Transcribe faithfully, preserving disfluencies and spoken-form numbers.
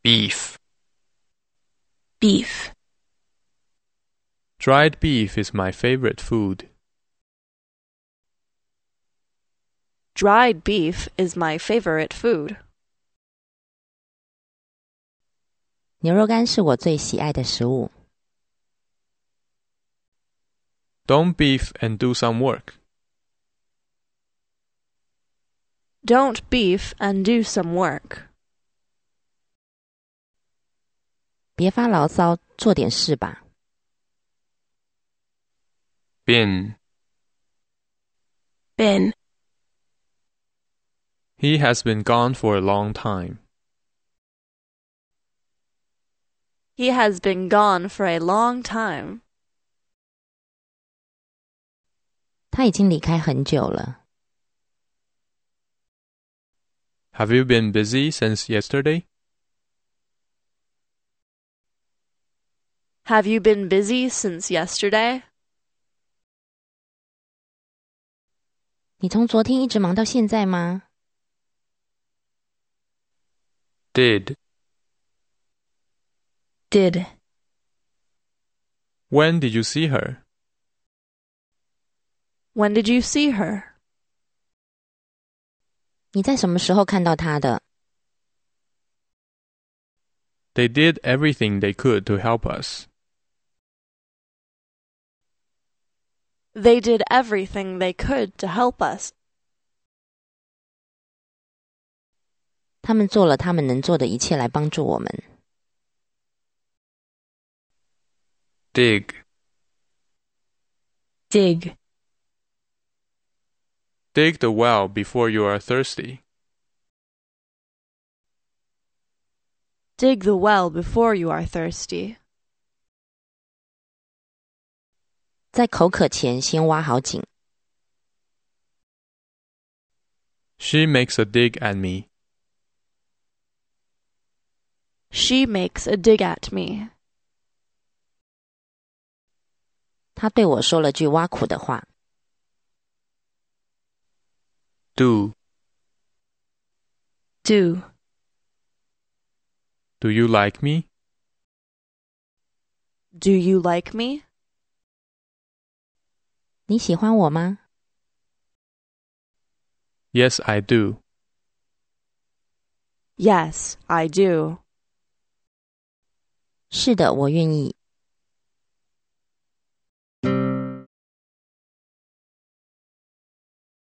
Beef. Beef. Dried beef is my favorite food. Dried beef is my favorite food. 牛肉干是我最喜爱的食物。 Don't beef and do some work. Don't beef and do some work. 别发牢骚，做点事吧。 Been. Been. He has been gone for a long time. He has been gone for a long time. 他已经离开很久了。 Have you been busy since yesterday? Have you been busy since yesterday? 你从昨天一直忙到现在吗？ Did. Did. When did you see her? When did you see her? 你在什么时候看到他的？ They did everything they could to help us. They did everything they could to help us. 他们做了他们能做的一切来帮助我们。 Dig. Dig. Dig the well before you are thirsty. Dig the well before you are thirsty. 在口渴前先挖好井。 She makes a dig at me. She makes a dig at me. 他对我说了句挖苦的话。 Do. Do. Do you like me? Do you like me? 你喜欢我吗？ Yes, I do. Yes, I do. 是的，我愿意。